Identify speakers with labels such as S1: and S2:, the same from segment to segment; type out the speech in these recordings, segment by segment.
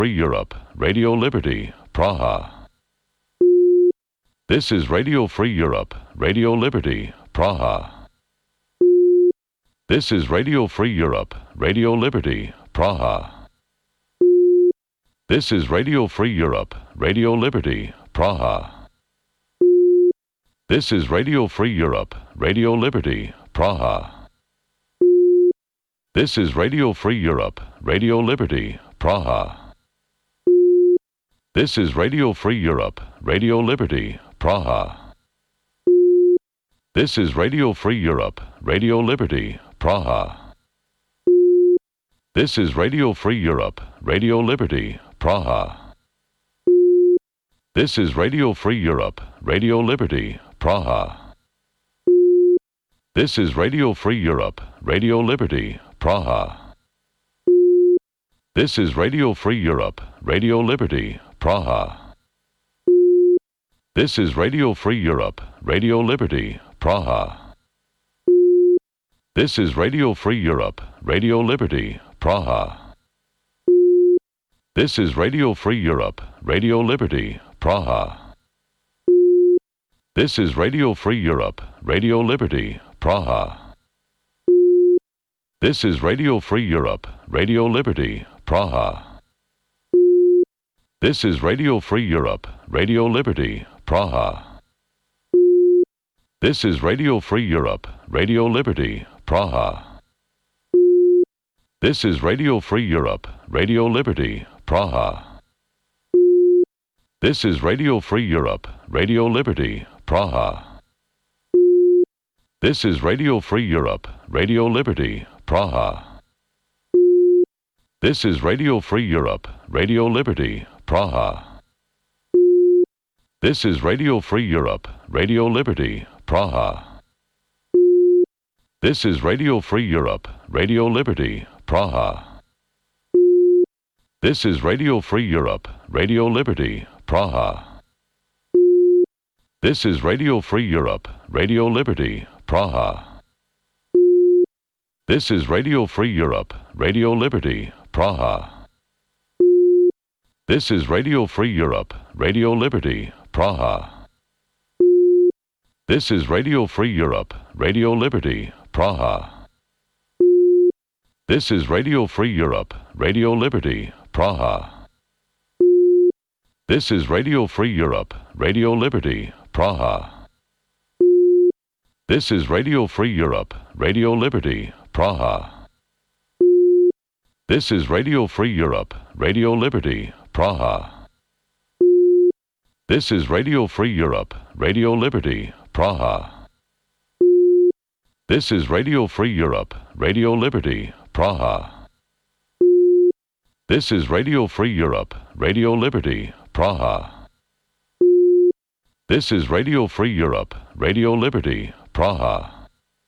S1: Free Europe, Radio Liberty, Praha. This is Radio Free Europe, Radio Liberty, Praha. This is Radio Free Europe, Radio Liberty, Praha. This is Radio Free Europe, Radio Liberty, Praha. This is Radio Free Europe, Radio Liberty, Praha. This is Radio Free Europe, Radio Liberty, Praha. This is Radio Free Europe, Radio Liberty, Praha. This is Radio Free Europe, Radio Liberty, Praha. This is Radio Free Europe, Radio Liberty, Praha. This is Radio Free Europe, Radio Liberty, Praha. This is Radio Free Europe, Radio Liberty, Praha. This is Radio Free Europe, Radio Liberty, Praha. This is Radio Free Europe, Radio Liberty, Praha. This is Radio Free Europe, Radio Liberty, Praha. This is Radio Free Europe, Radio Liberty, Praha. This is Radio Free Europe, Radio Liberty, Praha. This is Radio Free Europe, Radio Liberty, Praha. This is Radio Free Europe, Radio Liberty, Praha. This is Radio Free Europe, Radio Liberty, Praha. This is Radio Free Europe, Radio Liberty, Praha. This is Radio Free Europe, Radio Liberty, Praha. This is Radio Free Europe, Radio Liberty, Praha. This is Radio Free Europe, Radio Liberty, Praha. This is Radio Free Europe, Radio Liberty, Praha. This is Radio Free Europe, Radio Liberty, Praha. This is Radio Free Europe, Radio Liberty, Praha. This is Radio Free Europe, Radio Liberty, Praha. This is Radio Free Europe, Radio Liberty, Praha. This is Radio Free Europe, Radio Liberty, Praha. This is Radio Free Europe, Radio Liberty, Praha. This is Radio Free Europe, Radio Liberty, Praha. This is Radio Free Europe, Radio Liberty, Praha. This is Radio Free Europe, Radio Liberty, Praha. This is Radio Free Europe, Radio Liberty, Praha. This is Radio Free Europe, Radio Liberty, Praha. This is Radio Free Europe, Radio Liberty, Praha. This is Radio Free Europe, Radio Liberty, Praha. This is Radio Free Europe, Radio Liberty, Praha.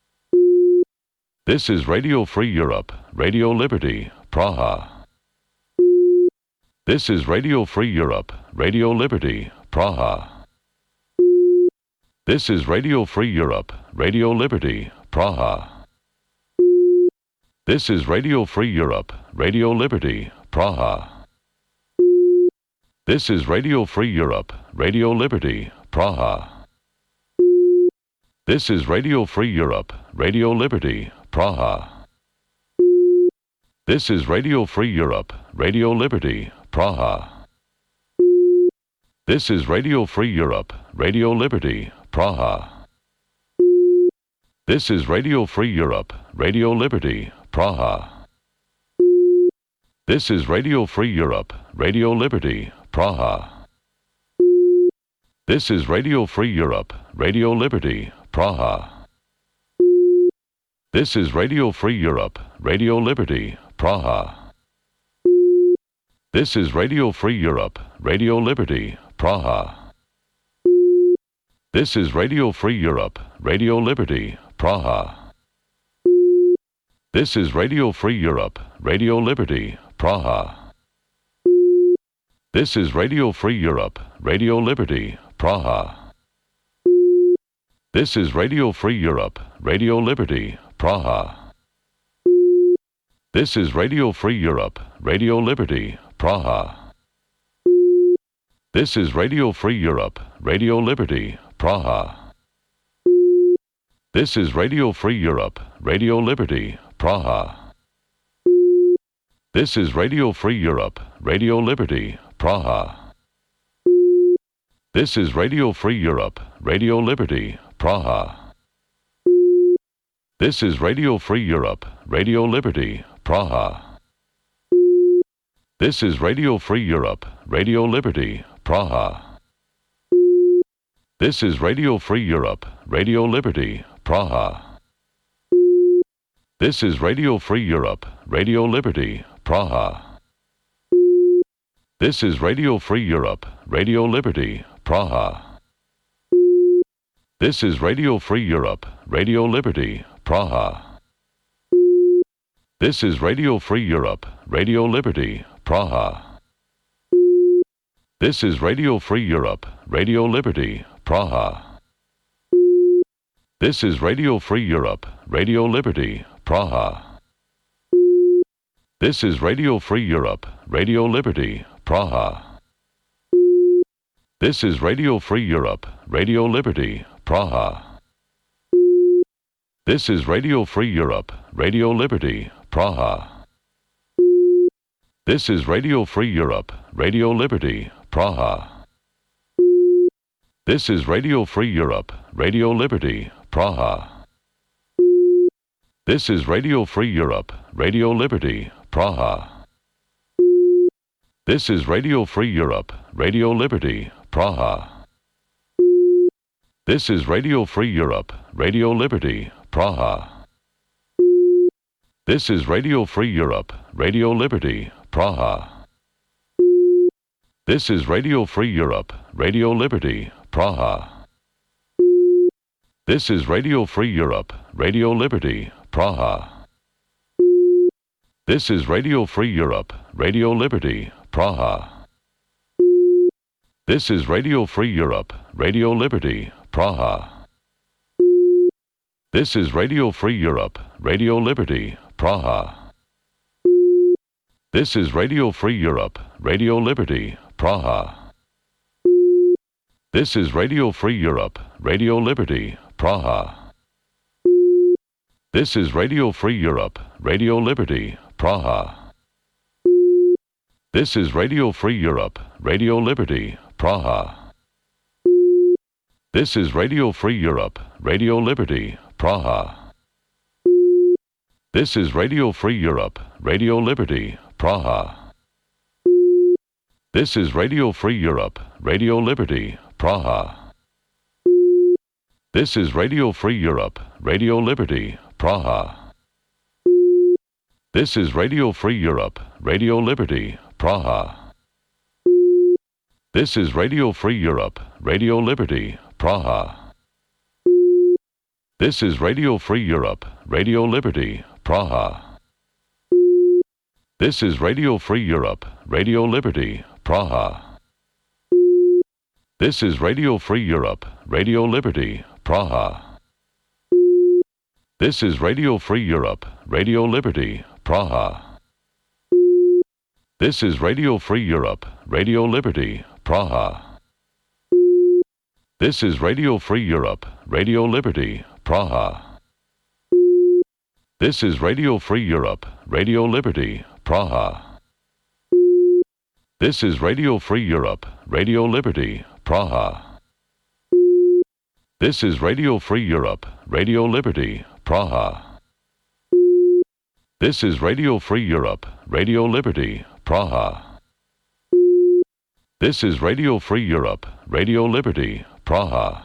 S1: This is Radio Free Europe, Radio Liberty, Praha. This is Radio Free Europe, Radio Liberty, Praha. This is Radio Free Europe, Radio Liberty, Praha. This is Radio Free Europe, Radio Liberty, Praha. This is Radio Free Europe, Radio Liberty, Praha. This is Radio Free Europe, Radio Liberty, Praha. This is Radio Free Europe, Radio Liberty, Praha. This is Radio Free Europe, Radio Liberty, Praha. This is Radio Free Europe, Radio Liberty, Praha. This is Radio Free Europe, Radio Liberty, Praha. This is Radio Free Europe, Radio Liberty, Praha. This is Radio Free Europe, Radio Liberty, Praha. This is Radio Free Europe, Radio Liberty, Praha. This is Radio Free Europe, Radio Liberty, Praha. This is Radio Free Europe, Radio Liberty, Praha. This is Radio Free Europe, Radio Liberty, Praha. This is Radio Free Europe, Radio Liberty, Praha. This is Radio Free Europe, Radio Liberty, Praha. This is Radio Free Europe, Radio Liberty, Praha. This is Radio Free Europe, Radio Liberty, Praha. This is Radio Free Europe, Radio Liberty, Praha. This is Radio Free Europe, Radio Liberty, Praha. This is Radio Free Europe, Radio Liberty, Praha. This is Radio Free Europe, Radio Liberty, Praha. This is Radio Free Europe, Radio Liberty, Praha. This is Radio Free Europe, Radio Liberty, Praha. This is Radio Free Europe, Radio Liberty, Praha. This is Radio Free Europe, Radio Liberty, Praha. This is Radio Free Europe, Radio Liberty, Praha. This is Radio Free Europe, Radio Liberty, Praha. This is Radio Free Europe, Radio Liberty, Praha. This is Radio Free Europe, Radio Liberty, Praha. This is Radio Free Europe, Radio Liberty, Praha. This is Radio Free Europe, Radio Liberty, Praha. This is Radio Free Europe, Radio Liberty, Praha. This is Radio Free Europe, Radio Liberty, Praha. This is Radio Free Europe, Radio Liberty, Praha. This is Radio Free Europe, Radio Liberty, Praha. This is Radio Free Europe, Radio Liberty, Praha. This is Radio Free Europe, Radio Liberty, Praha. This is Radio Free Europe, Radio Liberty, Praha. This is Radio Free Europe, Radio Liberty, Praha. This is Radio Free Europe, Radio Liberty, Praha. This is Radio Free Europe, Radio Liberty, Praha. This is Radio Free Europe, Radio Liberty, Praha. This is Radio Free Europe, Radio Liberty, Praha. This is Radio Free Europe, Radio Liberty, Praha. This is Radio Free Europe, Radio Liberty, Praha. This is Radio Free Europe, Radio Liberty, Praha. This is Radio Free Europe, Radio Liberty, Praha. This is Radio Free Europe, Radio Liberty, Praha. This is Radio Free Europe, Radio Liberty, Praha. This is Radio Free Europe, Radio Liberty, Praha. This is Radio Free Europe, Radio Liberty, Praha. This is Radio Free Europe, Radio Liberty, Praha. This is Radio Free Europe, Radio Liberty, Praha. This is Radio Free Europe, Radio Liberty, Praha. This is Radio Free Europe, Radio Liberty, Praha. This is Radio Free Europe, Radio Liberty, Praha. This is Radio Free Europe, Radio Liberty, Praha. This is Radio Free Europe, Radio Liberty, Praha. This is Radio Free Europe, Radio Liberty, Praha. This is Radio Free Europe, Radio Liberty, Praha. This is Radio Free Europe, Radio Liberty, Praha. This is Radio Free Europe, Radio Liberty, Praha. This is Radio Free Europe, Radio Liberty, Praha.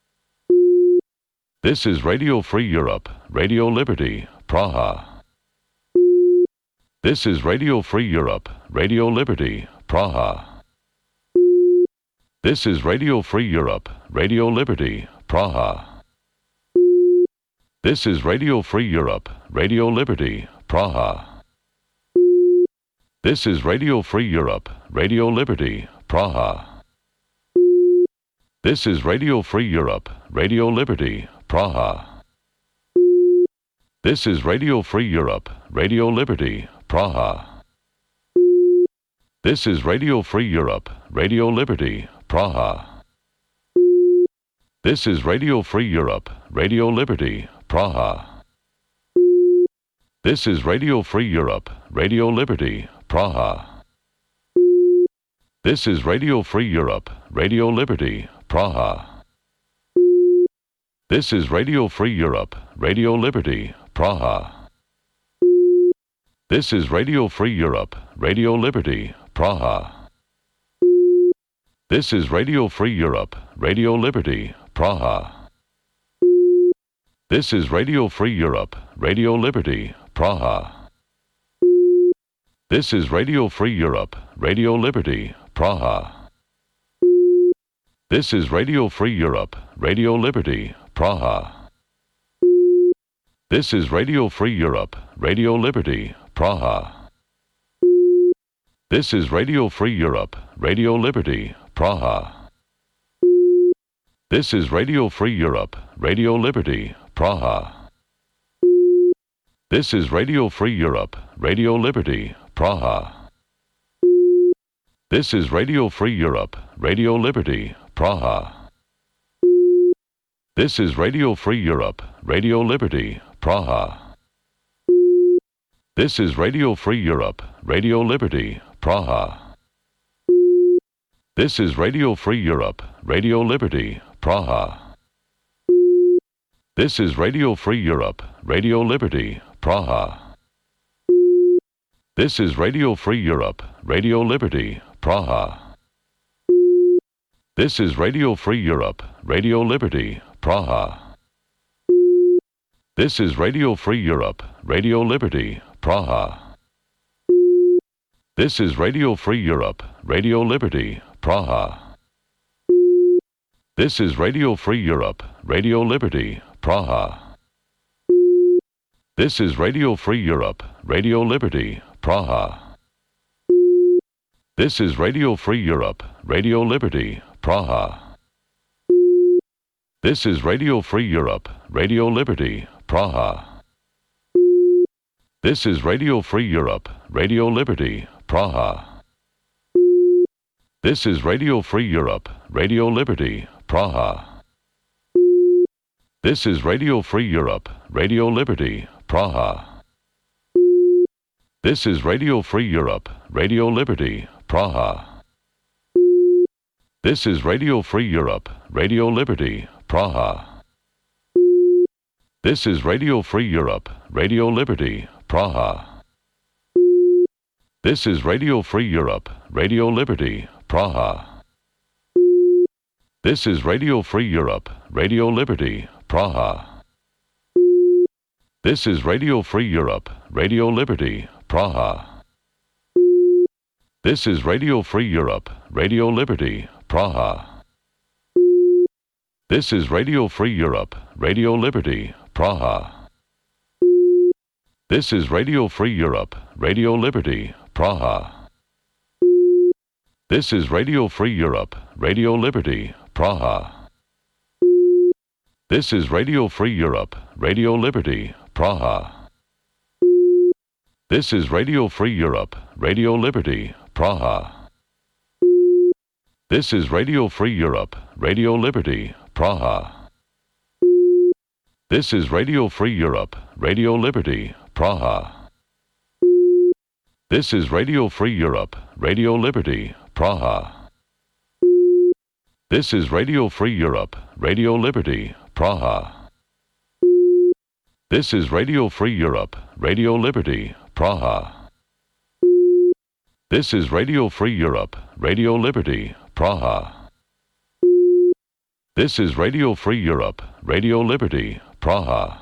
S1: This is Radio Free Europe, Radio Liberty, Praha. This is Radio Free Europe, Radio Liberty, Praha. This is Radio Free Europe, Radio Liberty, Praha. This is Radio Free Europe, Radio Liberty, Praha. This is Radio Free Europe, Radio Liberty, Praha. This is Radio Free Europe, Radio Liberty, Praha. This is Radio Free Europe, Radio Liberty, Praha. This is Radio Free Europe, Radio Liberty, Praha. This is Radio Free Europe, Radio Liberty, Praha. This is Radio Free Europe, Radio Liberty, Praha. This is Radio Free Europe, Radio Liberty, Praha. This is Radio Free Europe, Radio Liberty, Praha. This is Radio Free Europe, Radio Liberty, Praha. This is Radio Free Europe, Radio Liberty, Praha. This is Radio Free Europe, Radio Liberty, Praha. This is Radio Free Europe, Radio Liberty, Praha. This is Radio Free Europe, Radio Liberty, Praha. This is Radio Free Europe, Radio Liberty, Praha. This is Radio Free Europe, Radio Liberty, Praha. This is Radio Free Europe, Radio Liberty, Praha. This is Radio Free Europe, Radio Liberty, Praha. This is Radio Free Europe, Radio Liberty, Praha. This is Radio Free Europe, Radio Liberty, Praha. This is Radio Free Europe, Radio Liberty, Praha. This is Radio Free Europe, Radio Liberty, Praha. This is Radio Free Europe, Radio Liberty, Praha. This is Radio Free Europe, Radio Liberty, Praha. This is Radio Free Europe, Radio Liberty, Praha. This is Radio Free Europe, Radio Liberty, Praha. This is Radio Free Europe, Radio Liberty, Praha. This is Radio Free Europe, Radio Liberty, Praha. This is Radio Free Europe, Radio Liberty, Praha. This is Radio Free Europe, Radio Liberty, Praha. This is Radio Free Europe, Radio Liberty, Praha. This is Radio Free Europe, Radio Liberty, Praha. This is Radio Free Europe, Radio Liberty, Praha. This is Radio Free Europe, Radio Liberty, Praha. This is Radio Free Europe, Radio Liberty, Praha. This is Radio Free Europe, Radio Liberty, Praha. This is Radio Free Europe, Radio Liberty, Praha. This is Radio Free Europe, Radio Liberty, Praha. This is Radio Free Europe, Radio Liberty, Praha. This is Radio Free Europe, Radio Liberty, Praha. This is Radio Free Europe, Radio Liberty, Praha. This is Radio Free Europe, Radio Liberty, Praha. This is Radio Free Europe, Radio Liberty, Praha. This is Radio Free Europe, Radio Liberty, Praha. This is Radio Free Europe, Radio Liberty, Praha. This is Radio Free Europe, Radio Liberty, Praha. This is Radio Free Europe, Radio Liberty, Praha. This is Radio Free Europe, Radio Liberty, Praha. This is Radio Free Europe, Radio Liberty, Praha. This is Radio Free Europe, Radio Liberty, Praha. This is Radio Free Europe, Radio Liberty, Praha. This is Radio Free Europe, Radio Liberty, Praha. This is Radio Free Europe, Radio Liberty, Praha.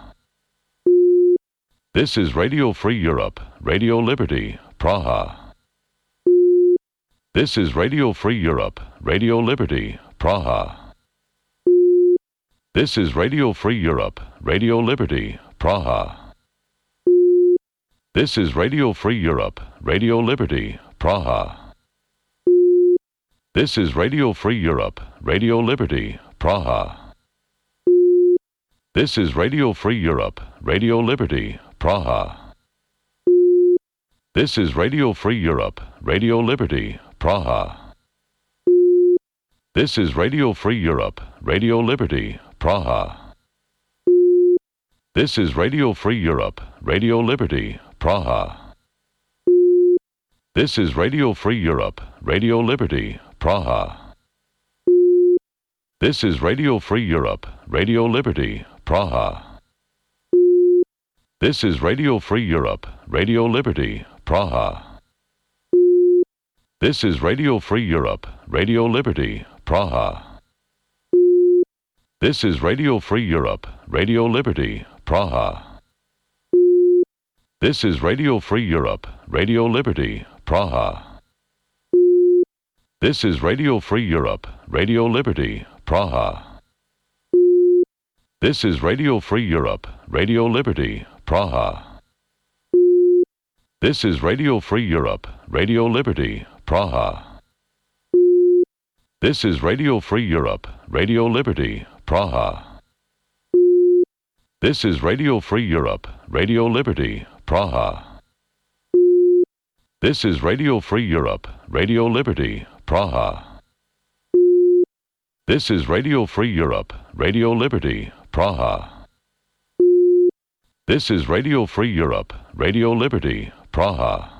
S1: This is Radio Free Europe, Radio Liberty, Praha. This is Radio Free Europe, Radio Liberty, Praha. This is Radio Free Europe, Radio Liberty, Praha. This is Radio Free Europe, Radio Liberty, Praha. This is Radio Free Europe, Radio Liberty, Praha. This is Radio Free Europe, Radio Liberty, Praha. This is Radio Free Europe, Radio Liberty, Praha. This is Radio Free Europe, Radio Liberty, Praha. This is Radio Free Europe, Radio Liberty, Praha. This is Radio Free Europe, Radio Liberty, Praha. This is Radio Free Europe, Radio Liberty, Praha. This is Radio Free Europe, Radio Liberty, Praha. This is Radio Free Europe, Radio Liberty, Praha. This is Radio Free Europe, Radio Liberty, Praha. This is Radio Free Europe, Radio Liberty, Praha. This is Radio Free Europe, Radio Liberty, Praha. This is Radio Free Europe, Radio Liberty, Praha. This is Radio Free Europe, Radio Liberty, Praha. This is Radio Free Europe, Radio Liberty, Praha. This is Radio Free Europe, Radio Liberty, Praha. This is Radio Free Europe, Radio Liberty, Praha. This is Radio Free Europe, Radio Liberty, Praha. This is Radio Free Europe, Radio Liberty, Praha.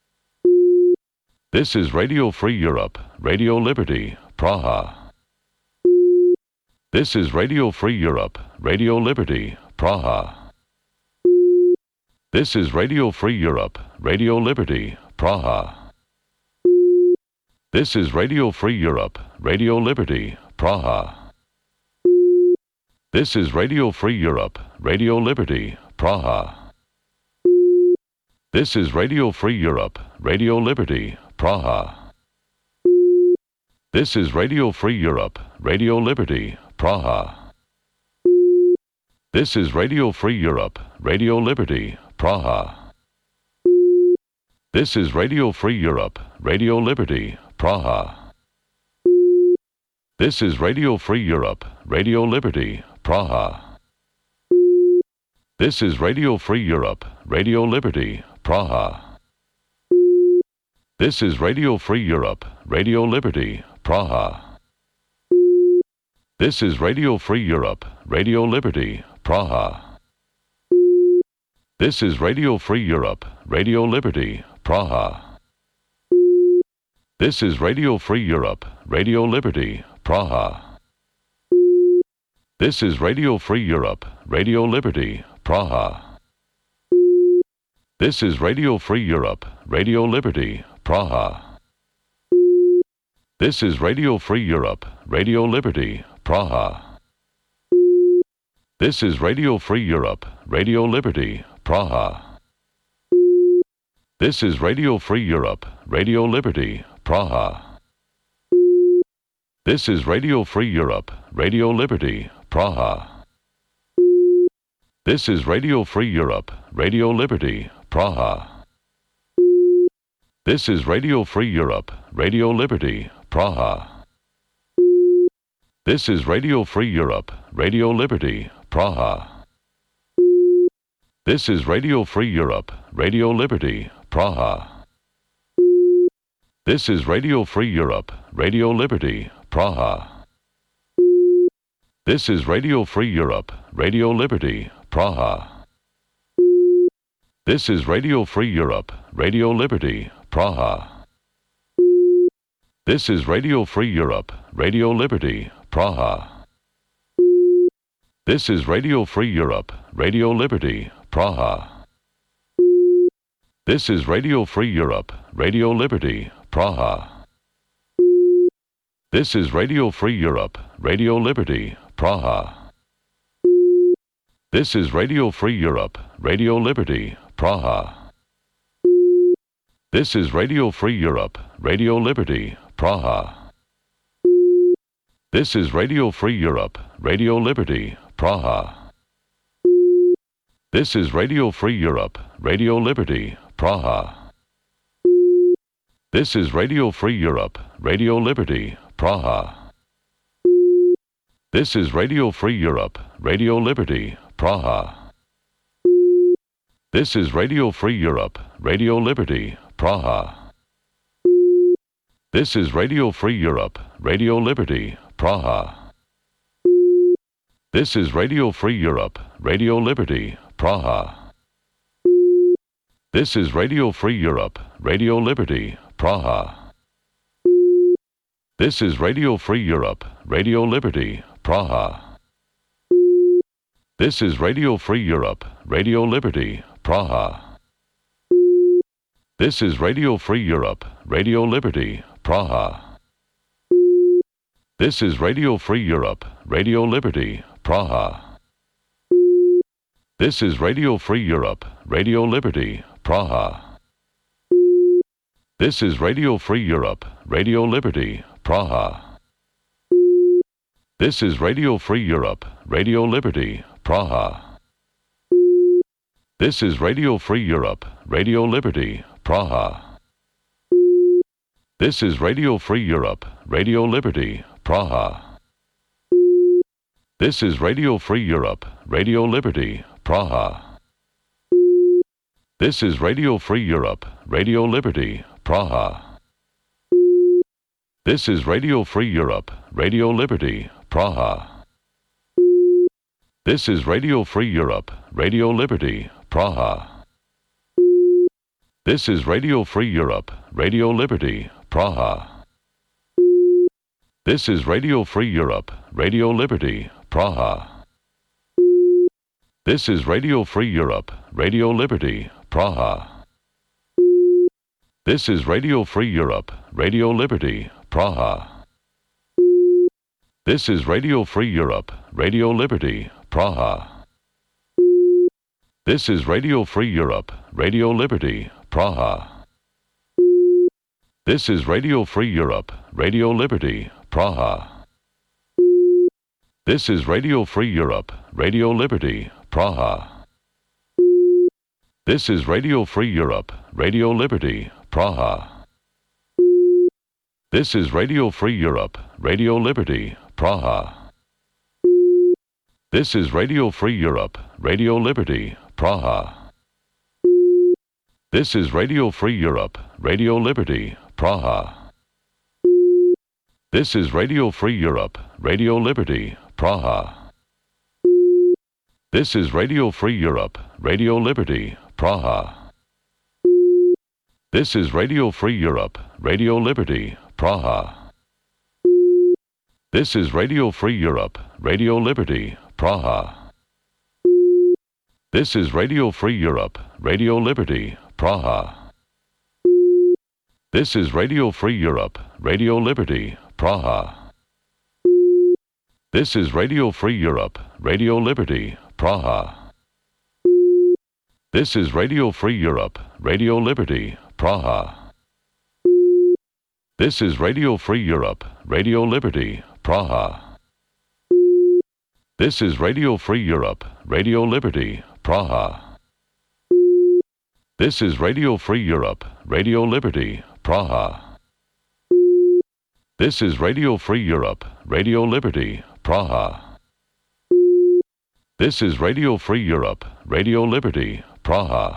S1: This is Radio Free Europe, Radio Liberty, Praha. This is Radio Free Europe, Radio Liberty, Praha. This is Radio Free Europe, Radio Liberty, Praha. This is Radio Free Europe, Radio Liberty, Praha. This is Radio Free Europe, Radio Liberty, Praha. This is Radio Free Europe, Radio Liberty, Praha. This is Radio Free Europe, Radio Liberty, Praha. This is Radio Free Europe, Radio Liberty, Praha. This is Radio Free Europe, Radio Liberty, Praha. This is Radio Free Europe, Radio Liberty, Praha. This is Radio Free Europe, Radio Liberty, Praha. This is Radio Free Europe, Radio Liberty, Praha. This is Radio Free Europe, Radio Liberty, Praha. This is Radio Free Europe, Radio Liberty, Praha. This is Radio Free Europe, Radio Liberty, Praha. This is Radio Free Europe, Radio Liberty, Praha. This is Radio Free Europe, Radio Liberty, Praha. This is Radio Free Europe, Radio Liberty, Praha. This is Radio Free Europe, Radio Liberty, Praha. This is Radio Free Europe, Radio Liberty, Praha. This is Radio Free Europe, Radio Liberty, Praha. This is Radio Free Europe, Radio Liberty, Praha. This is Radio Free Europe, Radio Liberty, Praha. This is Radio Free Europe, Radio Liberty, Praha. This is Radio Free Europe, Radio Liberty, Praha. This is Radio Free Europe, Radio Liberty, Praha. This is Radio Free Europe, Radio Liberty, Praha. This is Radio Free Europe, Radio Liberty, Praha. This is Radio Free Europe, Radio Liberty, Praha. This is Radio Free Europe, Radio Liberty, Praha. This is Radio Free Europe, Radio Liberty, Praha. This is Radio Free Europe, Radio Liberty, Praha. This is Radio Free Europe, Radio Liberty, Praha. This is Radio Free Europe, Radio Liberty, Praha. This is Radio Free Europe, Radio Liberty, Praha. This is Radio Free Europe, Radio Liberty, Praha. This is Radio Free Europe, Radio Liberty, Praha. This is Radio Free Europe, Radio Liberty, Praha. This is Radio Free Europe, Radio Liberty, Praha. This is Radio Free Europe, Radio Liberty, Praha. This is Radio Free Europe, Radio Liberty, Praha. This is Radio Free Europe, Radio Liberty, Praha. This is Radio Free Europe, Radio Liberty, Praha. This is Radio Free Europe, Radio Liberty, Praha. This is Radio Free Europe, Radio Liberty, Praha. This is Radio Free Europe, Radio Liberty, Praha. This is Radio Free Europe, Radio Liberty, Praha. This is Radio Free Europe, Radio Liberty, Praha. This is Radio Free Europe, Radio Liberty, Praha. This is Radio Free Europe, Radio Liberty, Praha. This is Radio Free Europe, Radio Liberty, Praha. This is Radio Free Europe, Radio Liberty, Praha. This is Radio Free Europe, Radio Liberty, Praha. This is Radio Free Europe, Radio Liberty, Praha. This is Radio Free Europe, Radio Liberty, Praha. This is Radio Free Europe, Radio Liberty, Praha. This is Radio Free Europe, Radio Liberty, Praha. This is Radio Free Europe, Radio Liberty, Praha. This is Radio Free Europe, Radio Liberty, Praha. This is Radio Free Europe, Radio Liberty, Praha. This is Radio Free Europe, Radio Liberty, Praha. This is Radio Free Europe, Radio Liberty, Praha. This is Radio Free Europe, Radio Liberty, Praha. This is Radio Free Europe, Radio Liberty, Praha. This is Radio Free Europe, Radio Liberty, Praha. This is Radio Free Europe, Radio Liberty, Praha. This is Radio Free Europe, Radio Liberty, Praha. This is Radio Free Europe, Radio Liberty, Praha. This is Radio Free Europe, Radio Liberty, Praha. This is Radio Free Europe, Radio Liberty, Praha. This is Radio Free Europe, Radio Liberty, Praha. This is Radio Free Europe, Radio Liberty, Praha. This is Radio Free Europe, Radio Liberty, Praha. This is Radio Free Europe, Radio Liberty, Praha. This is Radio Free Europe, Radio Liberty, Praha. This is Radio Free Europe, Radio Liberty, Praha. This is Radio Free Europe, Radio Liberty, Praha. This is Radio Free Europe, Radio Liberty, Praha. This is Radio Free Europe, Radio Liberty, Praha. This is Radio Free Europe, Radio Liberty, Praha.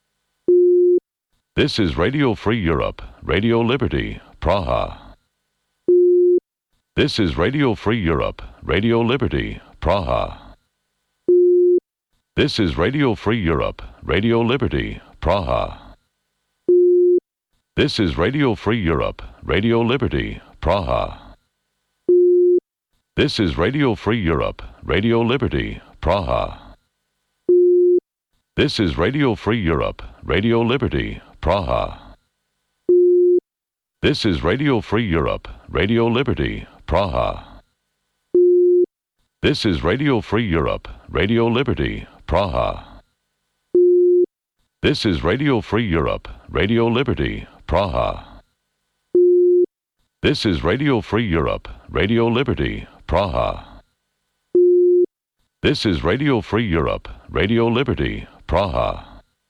S1: This is Radio Free Europe, Radio Liberty, Praha. This is Radio Free Europe, Radio Liberty, Praha. This is Radio Free Europe, Radio Liberty, Praha. This is Radio Free Europe, Radio Liberty, Praha. This is Radio Free Europe, Radio Liberty, Praha. This is Radio Free Europe, Radio Liberty, Praha. This is Radio Free Europe, Radio Liberty, Praha. This is Radio Free Europe, Radio Liberty, Praha. This is Radio Free Europe, Radio Liberty, Praha. This is Radio Free Europe, Radio Liberty, Praha. This is Radio Free Europe, Radio Liberty, Praha.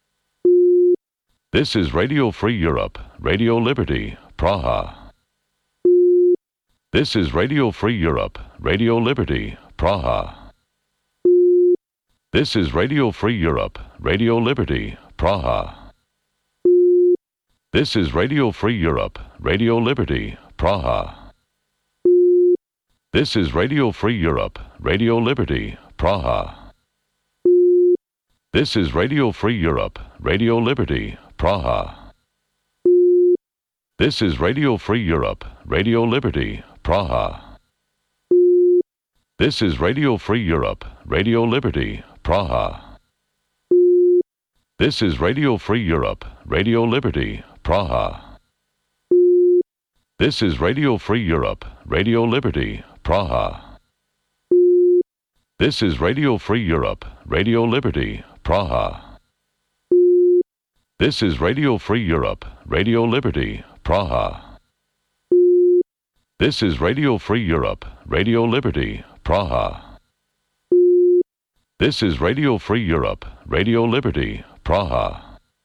S1: This is Radio Free Europe, Radio Liberty, Praha. This is Radio Free Europe, Radio Liberty, Praha. This is Radio Free Europe, Radio Liberty, Praha. This is Radio Free Europe, Radio Liberty, Praha. This is Radio Free Europe, Radio Liberty, Praha. This is Radio Free Europe, Radio Liberty, Praha. This is Radio Free Europe, Radio Liberty, Praha. This is Radio Free Europe, Radio Liberty, Praha. This is Radio Free Europe, Radio Liberty, Praha. This is Radio Free Europe, Radio Liberty, Praha. This is Radio Free Europe, Radio Liberty, Praha. This is Radio Free Europe, Radio Liberty, Praha. This is Radio Free Europe, Radio Liberty, Praha. This is Radio Free Europe, Radio Liberty, Praha.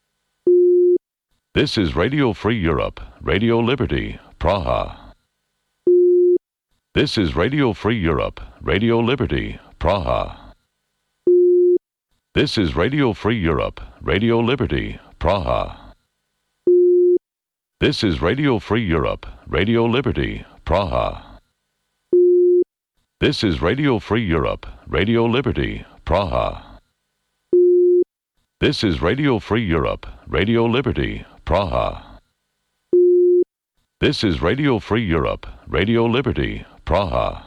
S1: This is Radio Free Europe, Radio Liberty, Praha. This is Radio Free Europe, Radio Liberty, Praha. This is Radio Free Europe, Radio Liberty, Praha. This is Radio Free Europe, Radio Liberty, Praha. This is Radio Free Europe, Radio Liberty, Praha. This is Radio Free Europe, Radio Liberty, Praha. This is Radio Free Europe, Radio Liberty, Praha.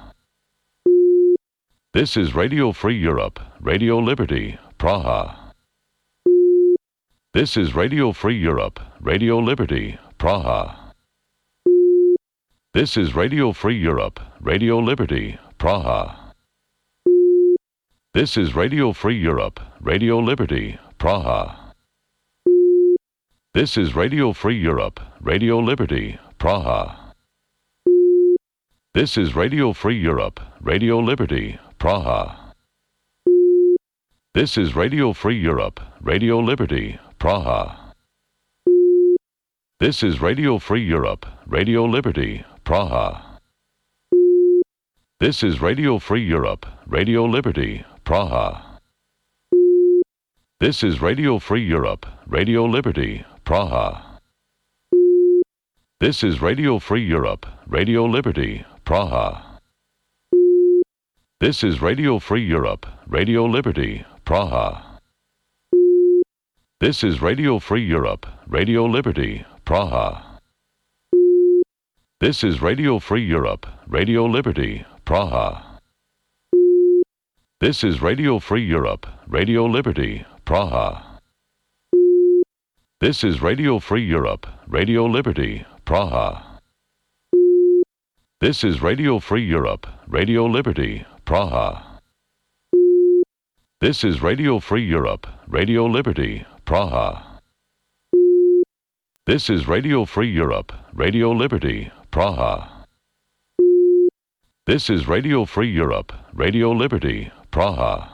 S1: This is Radio Free Europe, Radio Liberty, Praha. This is Radio Free Europe, Radio Liberty, Praha. This is Radio Free Europe, Radio Liberty, Praha. This is Radio Free Europe, Radio Liberty, Praha. This is Radio Free Europe, Radio Liberty, Praha. This is Radio Free Europe, Radio Liberty, Praha. This is Radio Free Europe, Radio Liberty, Praha. This is Radio Free Europe, Radio Liberty, Praha. This is Radio Free Europe, Radio Liberty, Praha. This is Radio Free Europe, Radio Liberty, Praha. This is Radio Free Europe, Radio Liberty, Praha. This is Radio Free Europe, Radio Liberty, Praha. This is Radio Free Europe, Radio Liberty, Praha. This is Radio Free Europe, Radio Liberty, Praha. This is Radio Free Europe, Radio Liberty, Praha. This is Radio Free Europe, Radio Liberty, Praha. This is Radio Free Europe, Radio Liberty, Praha. This is Radio Free Europe, Radio Liberty, Praha. This is Radio Free Europe, Radio Liberty, Praha. This is Radio Free Europe, Radio Liberty, Praha.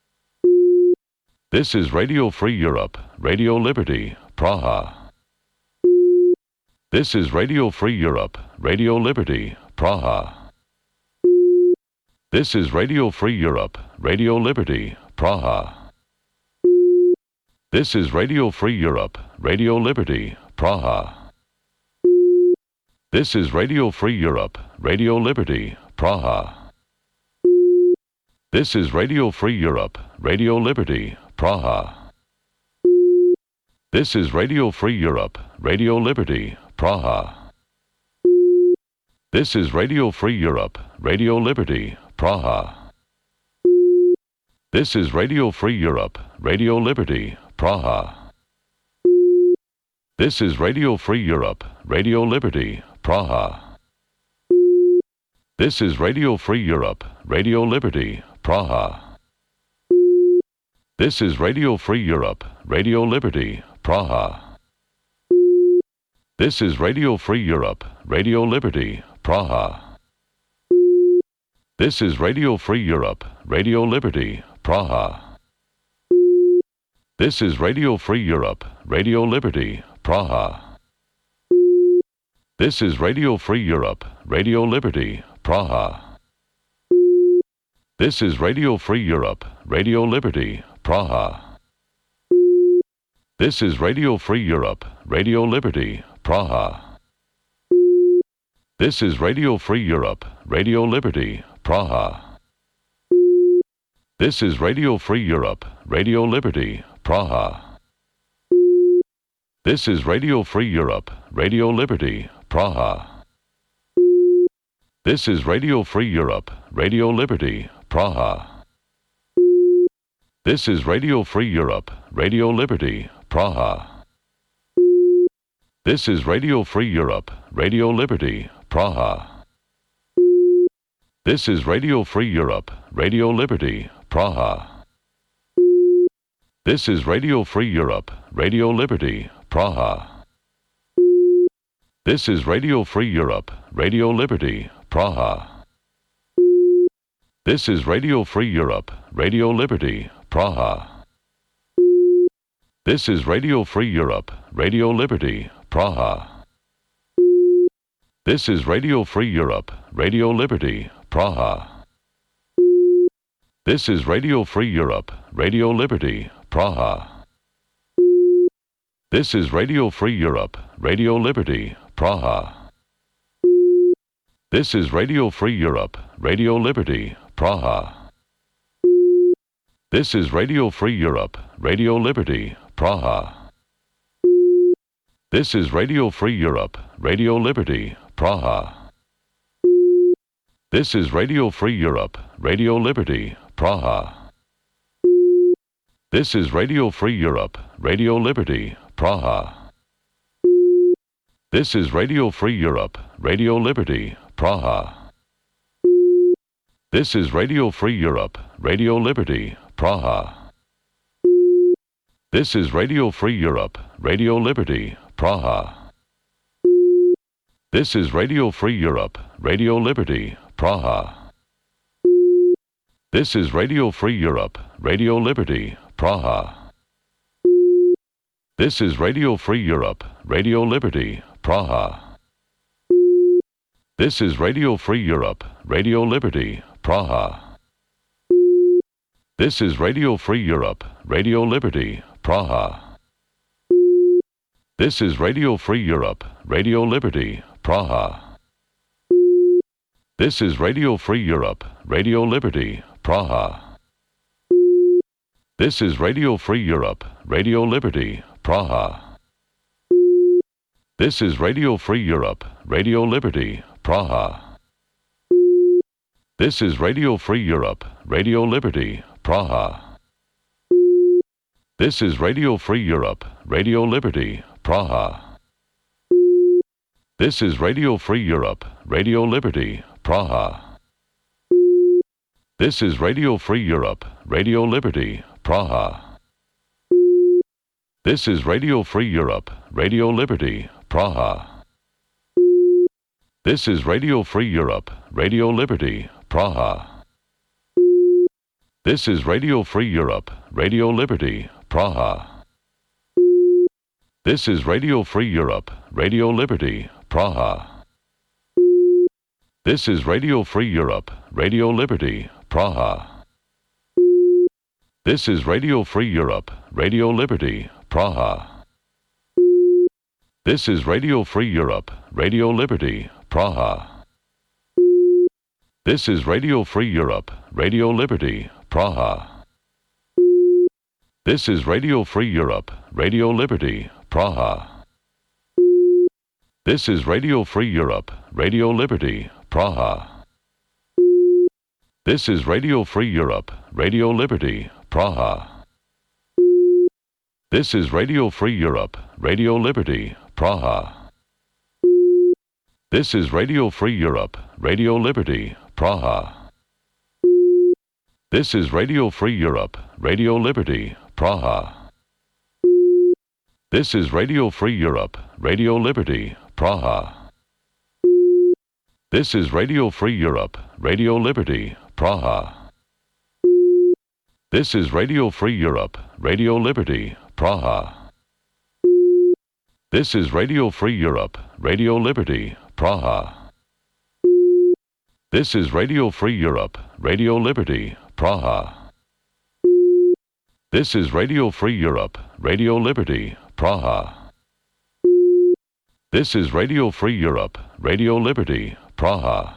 S1: This is Radio Free Europe, Radio Liberty, Praha. This is Radio Free Europe, Radio Liberty, Praha. This is Radio Free Europe, Radio Liberty, Praha. This is Radio Free Europe, Radio Liberty, Praha. This is Radio Free Europe, Radio Liberty, Praha. This is Radio Free Europe, Radio Liberty, Praha. This is Radio Free Europe, Radio Liberty, Praha. This is Radio Free Europe, Radio Liberty, Praha. This is Radio Free Europe, Radio Liberty, Praha. This is Radio Free Europe, Radio Liberty, Praha. This is Radio Free Europe, Radio Liberty, Praha. This is Radio Free Europe, Radio Liberty, Praha. This is Radio Free Europe, Radio Liberty, Praha. This is Radio Free Europe, Radio Liberty, Praha. This is Radio Free Europe, Radio Liberty, Praha. This is Radio Free Europe, Radio Liberty, Praha. This is Radio Free Europe, Radio Liberty, Praha. This is Radio Free Europe, Radio Liberty, Praha. This is Radio Free Europe, Radio Liberty, Praha. This is Radio Free Europe, Radio Liberty, Praha. This is Radio Free Europe, Radio Liberty, Praha. This is Radio Free Europe, Radio Liberty, Praha. This is Radio Free Europe, Radio Liberty, Praha. This is Radio Free Europe, Radio Liberty, Praha. This is Radio Free Europe, Radio Liberty, Praha. This is Radio Free Europe, Radio Liberty, Praha. This is Radio Free Europe, Radio Liberty, Praha. This is Radio Free Europe, Radio Liberty, Praha. This is Radio Free Europe, Radio Liberty, Praha. This is Radio Free Europe, Radio Liberty, Praha. This is Radio Free Europe, Radio Liberty, Praha. This is Radio Free Europe, Radio Liberty, Praha. This is Radio Free Europe, Radio Liberty, Praha. This is Radio Free Europe, Radio Liberty, Praha. This is Radio Free Europe, Radio Liberty, Praha. This is Radio Free Europe, Radio Liberty, Praha. This is Radio Free Europe, Radio Liberty, Praha. This is Radio Free Europe, Radio Liberty, Praha. This is Radio Free Europe, Radio Liberty, Praha. This is Radio Free Europe, Radio Liberty, Praha. This is Radio Free Europe, Radio Liberty, Praha. This is Radio Free Europe, Radio Liberty, Praha. This is Radio Free Europe, Radio Liberty, Praha. This is Radio Free Europe, Radio Liberty, Praha. This is Radio Free Europe, Radio Liberty, Praha. This is Radio Free Europe, Radio Liberty, Praha. This is Radio Free Europe, Radio Liberty, Praha. This is Radio Free Europe, Radio Liberty, Praha. This is Radio Free Europe, Radio Liberty, Praha. This is Radio Free Europe, Radio Liberty, Praha. This is Radio Free Europe, Radio Liberty, Praha. This is Radio Free Europe, Radio Liberty, Praha. This is Radio Free Europe, Radio Liberty, Praha. This is Radio Free Europe, Radio Liberty, Praha. This is Radio Free Europe, Radio Liberty, Praha. This is Radio Free Europe, Radio Liberty, Praha. This is Radio Free Europe, Radio Liberty, Praha. This is Radio Free Europe, Radio Liberty, Praha. This is Radio Free Europe, Radio Liberty, Praha. This is Radio Free Europe, Radio Liberty, Praha. This is Radio Free Europe, Radio Liberty, Praha. This is Radio Free Europe, Radio Liberty, Praha. This is Radio Free Europe, Radio Liberty, Praha. This is Radio Free Europe, Radio Liberty, Praha. This is Radio Free Europe, Radio Liberty, Praha. This is Radio Free Europe, Radio Liberty, Praha. This is Radio Free Europe, Radio Liberty, Praha. This is Radio Free Europe, Radio Liberty, Praha. This is Radio Free Europe, Radio Liberty, Praha. This is Radio Free Europe, Radio Liberty, Praha. This is Radio Free Europe, Radio Liberty, Praha. This is Radio Free Europe, Radio Liberty, Praha. This is Radio Free Europe, Radio Liberty, Praha. This is Radio Free Europe, Radio Liberty, Praha.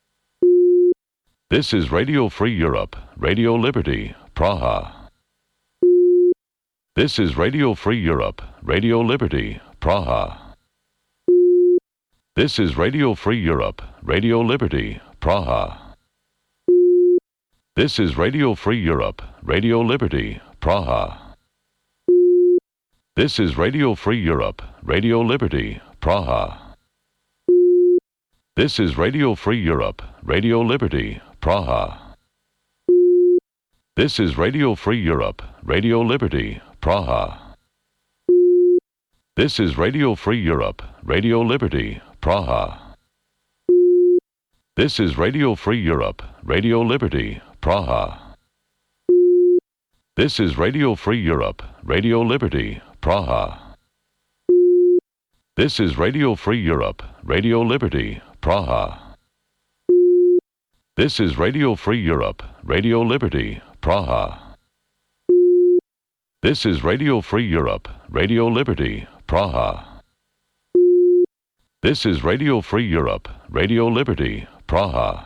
S1: This is Radio Free Europe, Radio Liberty, Praha. This is Radio Free Europe, Radio Liberty, Praha. This is Radio Free Europe, Radio Liberty, Praha. This is Radio Free Europe, Radio Liberty, Praha. This is Radio Free Europe, Radio Liberty, Praha. This is Radio Free Europe, Radio Liberty, Praha. This is Radio Free Europe, Radio Liberty, Praha. This is Radio Free Europe, Radio Liberty, Praha. This is Radio Free Europe, Radio Liberty, Praha. This is Radio Free Europe, Radio Liberty, Praha. This is Radio Free Europe, Radio Liberty, Praha. This is Radio Free Europe, Radio Liberty, Praha. This is Radio Free Europe, Radio Liberty, Praha. This is Radio Free Europe, Radio Liberty, Praha.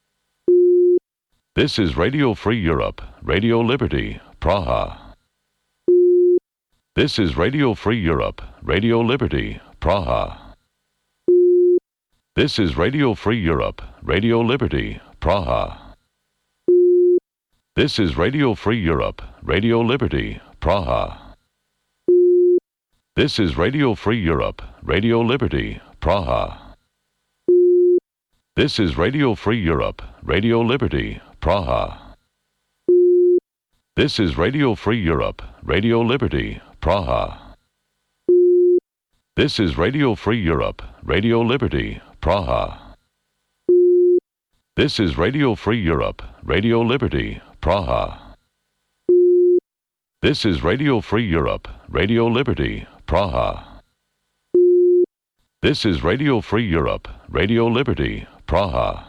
S1: This is Radio Free Europe, Radio Liberty, Praha. This is Radio Free Europe, Radio Liberty, Praha. This is Radio Free Europe, Radio Liberty, Praha. This is Radio Free Europe, Radio Liberty, Praha. This is Radio Free Europe, Radio Liberty, Praha. This is Radio Free Europe, Radio Liberty, Praha. This is Radio Free Europe, Radio Liberty, Praha. This is Radio Free Europe, Radio Liberty, Praha. This is Radio Free Europe, Radio Liberty, Praha. This is Radio Free Europe, Radio Liberty, Praha. This is Radio Free Europe, Radio Liberty, Praha.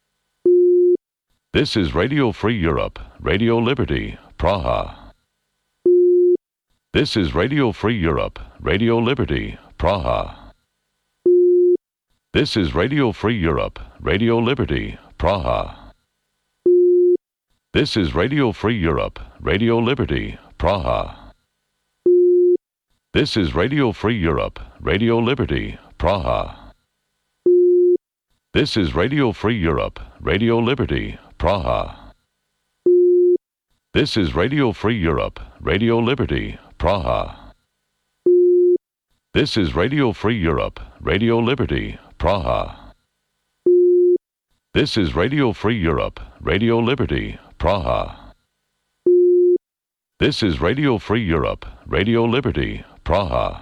S1: This is Radio Free Europe, Radio Liberty, Praha. This is Radio Free Europe, Radio Liberty, Praha. This is Radio Free Europe, Radio Liberty, Praha. This is Radio Free Europe, Radio Liberty, Praha. This is Radio Free Europe, Radio Liberty, Praha. This is Radio Free Europe, Radio Liberty, Praha. This is Radio Free Europe, Radio Liberty, Praha. This is Radio Free Europe, Radio Liberty, Praha. This is Radio Free Europe, Radio Liberty, Praha. This is Radio Free Europe, Radio Liberty, Praha.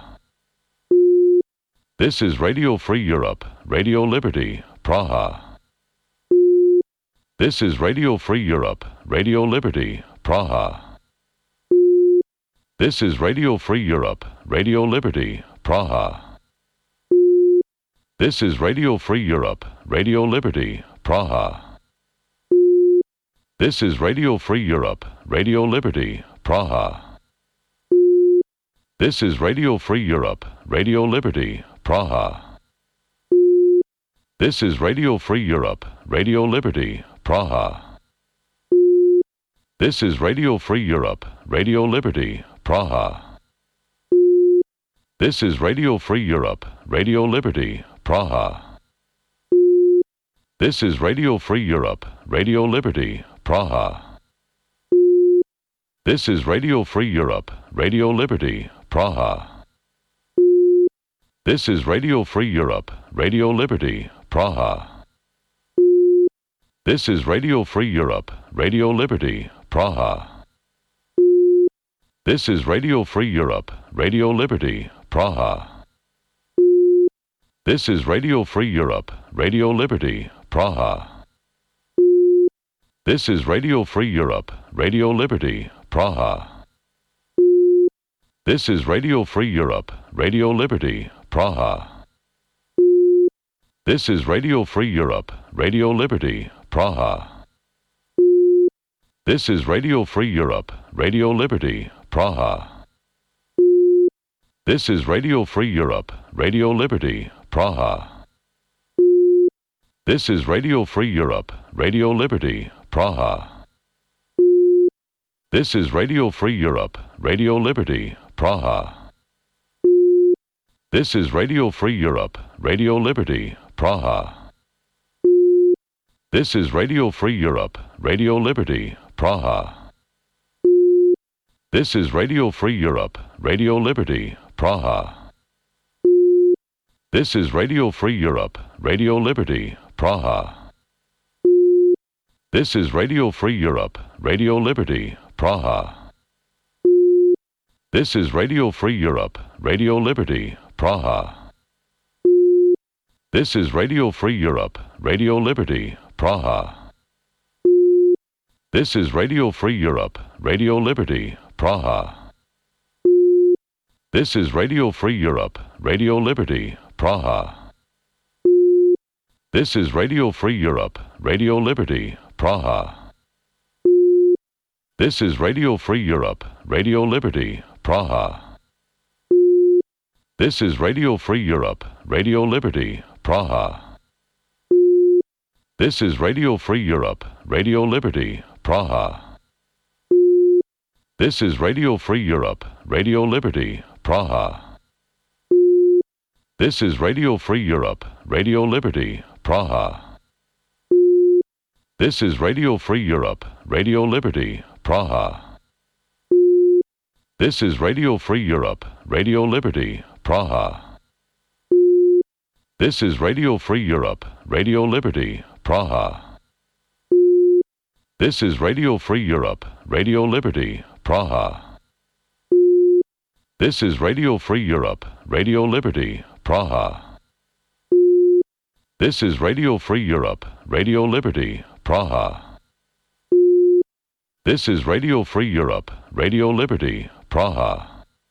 S1: This is Radio Free Europe, Radio Liberty, Praha. This is Radio Free Europe, Radio Liberty, Praha. This is Radio Free Europe, Radio Liberty, Praha. This is Radio Free Europe, Radio Liberty, Praha. This is Radio Free Europe, Radio Liberty, Praha. This is Radio Free Europe, Radio Liberty, Praha. This is Radio Free Europe, Radio Liberty, Praha. This is Radio Free Europe, Radio Liberty, Praha. This is Radio Free Europe, Radio Liberty, Praha. This is Radio Free Europe, Radio Liberty, Praha. This is Radio Free Europe, Radio Liberty, Praha. This is Radio Free Europe, Radio Liberty, Praha. This is Radio Free Europe, Radio Liberty, Praha. This is Radio Free Europe, Radio Liberty, Praha. This is Radio Free Europe, Radio Liberty, Praha. This is Radio Free Europe, Radio Liberty, Praha. This is Radio Free Europe, Radio Liberty, Praha. This is Radio Free Europe, Radio Liberty, Praha. This is Radio Free Europe, Radio Liberty, Praha. This is Radio Free Europe, Radio Liberty, Praha. This is Radio Free Europe, Radio Liberty, Praha. This is Radio Free Europe, Radio Liberty, Praha. This is Radio Free Europe, Radio Liberty, Praha. This is Radio Free Europe, Radio Liberty, Praha. This is Radio Free Europe, Radio Liberty, Praha. This is Radio Free Europe, Radio Liberty, Praha. This is Radio Free Europe, Radio Liberty, Praha. This is Radio Free Europe, Radio Liberty, Praha. This is Radio Free Europe, Radio Liberty, Praha. This is Radio Free Europe, Radio Liberty, Praha. This is Radio Free Europe, Radio Liberty, Praha. This is Radio Free Europe, Radio Liberty, Praha. This is Radio Free Europe, Radio Liberty, Praha. This is Radio Free Europe, Radio Liberty, Praha. This is Radio Free Europe, Radio Liberty, Praha. This is Radio Free Europe, Radio Liberty, Praha. This is Radio Free Europe, Radio Liberty, Praha. This is Radio Free Europe, Radio Liberty, Praha. This is Radio Free Europe, Radio Liberty, Praha. This is Radio Free Europe, Radio Liberty, Praha. This is Radio Free Europe, Radio Liberty, Praha. This is Radio Free Europe, Radio Liberty, Praha. This is Radio Free Europe, Radio Liberty, Praha. This is Radio Free Europe, Radio Liberty, Praha.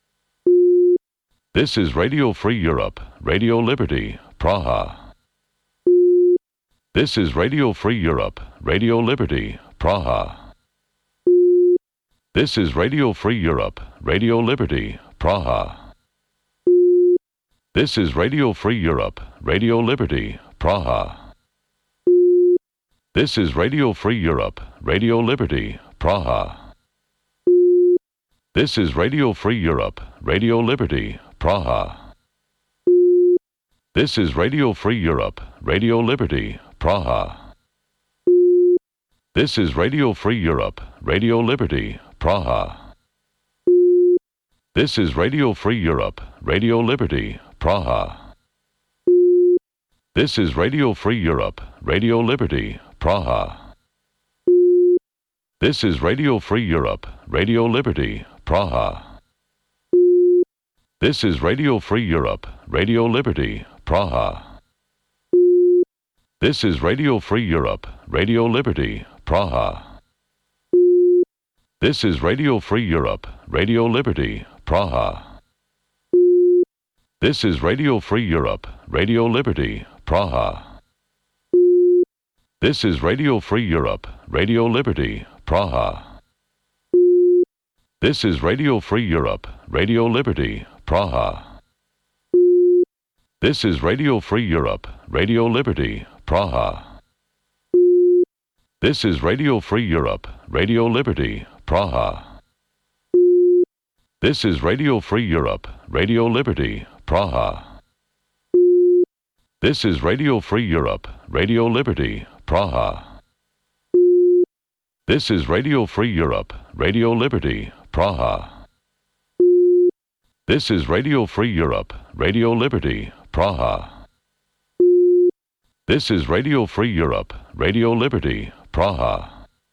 S1: This is Radio Free Europe, Radio Liberty, Praha. This is Radio Free Europe, Radio Liberty, Praha. This is Radio Free Europe, Radio Liberty, Praha. This is Radio Free Europe, Radio Liberty, Praha. This is Radio Free Europe, Radio Liberty, Praha. This is Radio Free Europe, Radio Liberty, Praha. This is Radio Free Europe, Radio Liberty, Praha. This is Radio Free Europe, Radio Liberty, Praha. This is Radio Free Europe, Radio Liberty, Praha. This is Radio Free Europe, Radio Liberty, Praha. This is Radio Free Europe, Radio Liberty, Praha. This is Radio Free Europe, Radio Liberty, Praha. This is Radio Free Europe, Radio Liberty, Praha. This is Radio Free Europe, Radio Liberty, Praha. This is Radio Free Europe, Radio Liberty, Praha. This is Radio Free Europe, Radio Liberty, Praha. This is Radio Free Europe, Radio Liberty, Praha. This is Radio Free Europe, Radio Liberty, Praha. This is Radio Free Europe, Radio Liberty, Praha. This is Radio Free Europe, Radio Liberty, Praha. This is Radio Free Europe, Radio Liberty, Praha. This is Radio Free Europe, Radio Liberty, Praha. This is Radio Free Europe, Radio Liberty, Praha. This is Radio Free Europe, Radio Liberty, Praha.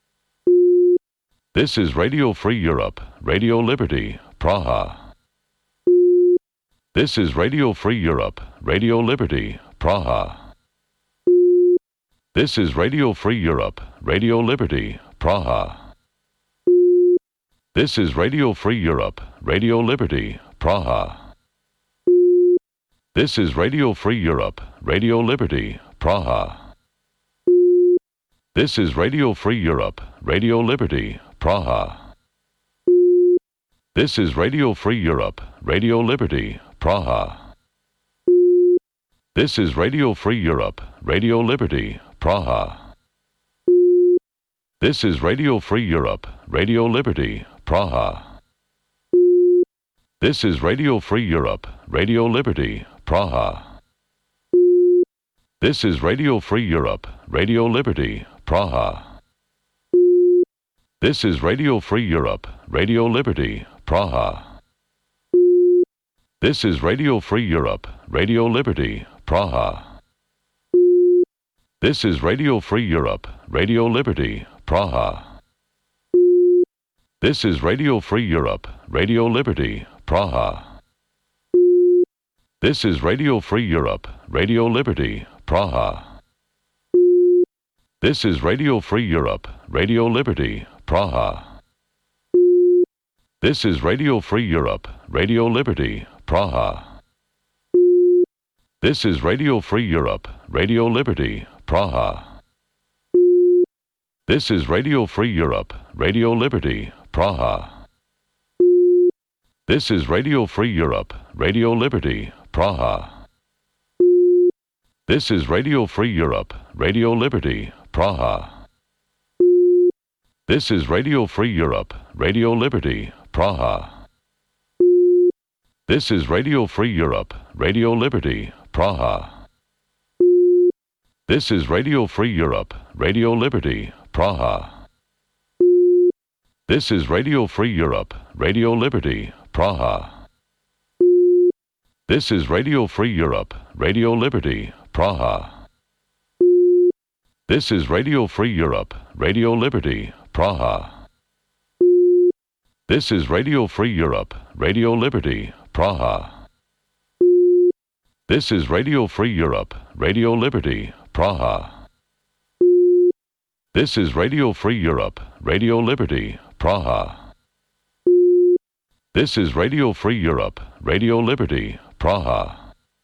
S1: This is Radio Free Europe, Radio Liberty, Praha. This is Radio Free Europe, Radio Liberty, Praha. This is Radio Free Europe, Radio Liberty, Praha. This is Radio Free Europe, Radio Liberty, Praha. This is Radio Free Europe, Radio Liberty, Praha. This is Radio Free Europe, Radio Liberty, Praha. This is Radio Free Europe, Radio Liberty, Praha. This is Radio Free Europe, Radio Liberty, Praha. This is Radio Free Europe, Radio Liberty, Praha. This is Radio Free Europe, Radio Liberty, Praha. This is Radio Free Europe, Radio Liberty, Praha. This is Radio Free Europe, Radio Liberty, Praha. This is Radio Free Europe, Radio Liberty, Praha. This is Radio Free Europe, Radio Liberty, Praha. This is Radio Free Europe, Radio Liberty, Praha. This is Radio Free Europe, Radio Liberty, Praha. This is Radio Free Europe, Radio Liberty, Praha. This is Radio Free Europe, Radio Liberty, Praha. This is Radio Free Europe, Radio Liberty, Praha. This is Radio Free Europe, Radio Liberty, Praha. This is Radio Free Europe, Radio Liberty, Praha. This is Radio Free Europe, Radio Liberty, Praha. This is Radio Free Europe, Radio Liberty, Praha. This is Radio Free Europe, Radio Liberty, Praha. This is Radio Free Europe, Radio Liberty, Praha. This is Radio Free Europe, Radio Liberty, Praha. This is Radio Free Europe, Radio Liberty, Praha. This is Radio Free Europe, Radio Liberty, Praha. This is Radio Free Europe, Radio Liberty, Praha. This is Radio Free Europe, Radio Liberty, Praha. This is Radio Free Europe, Radio Liberty, Praha. This is Radio Free Europe, Radio Liberty, Praha.